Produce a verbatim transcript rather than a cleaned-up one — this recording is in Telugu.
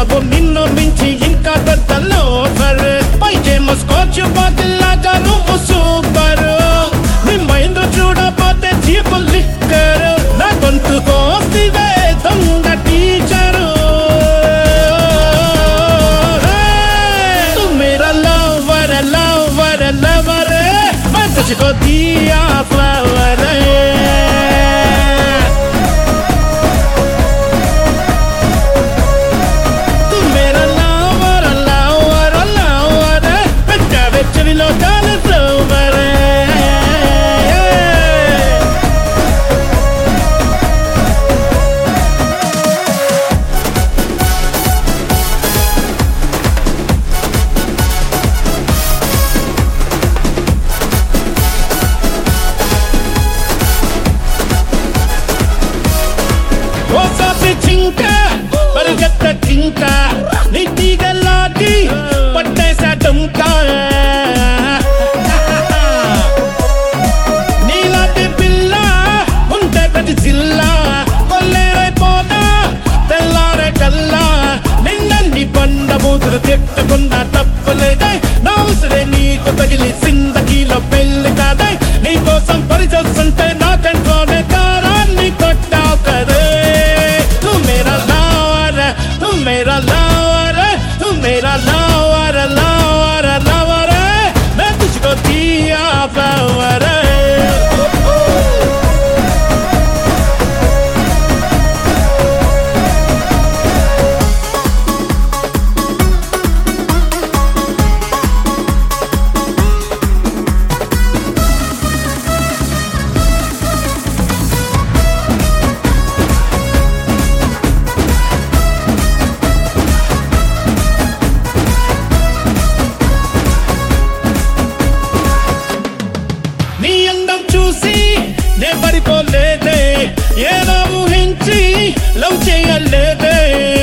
నువ్వు నిన్ను మించి ఇంకా పెద్దలో సర్ పైచేమో స్కాచ్ బాటిల్ లాగా నువ్వు సూపర్ నీ మైండ్ చూడపోతే చీప్ లిక్కర్ నా గొంతు కోసివే దొంగ టీచరు तुझको दिया फ्लावर तू मेरा लावर लावर लावर बेटा बेचवी लो डाल फ्लावर చింక పరిగెత్త చింక నీటిగలాటి పట్టేసా డుంక నీలాంటి పిల్ల ఉంటే ప్రతి జిల్లా కొల్లేరైపోతా తెల్లారే కల్లా నిన్నన్ని బండ మూతులు తిట్టకుండా తప్పులేదే నా ఉసిరే నీకు తగిలి సిందకీలో పెళ్లి కాదే నీకోసం పరిచొస్తుంటే నా కంట్లోనే కారాన్ని కొట్టావు కదే मेरा लावर तू मेरा लावर लावर लावर मैं तुझको दिया फ्लावर నీ అందం చూసి నే పడిపోలేదే ఏదో ఊహించి లవ్ చేయలేదే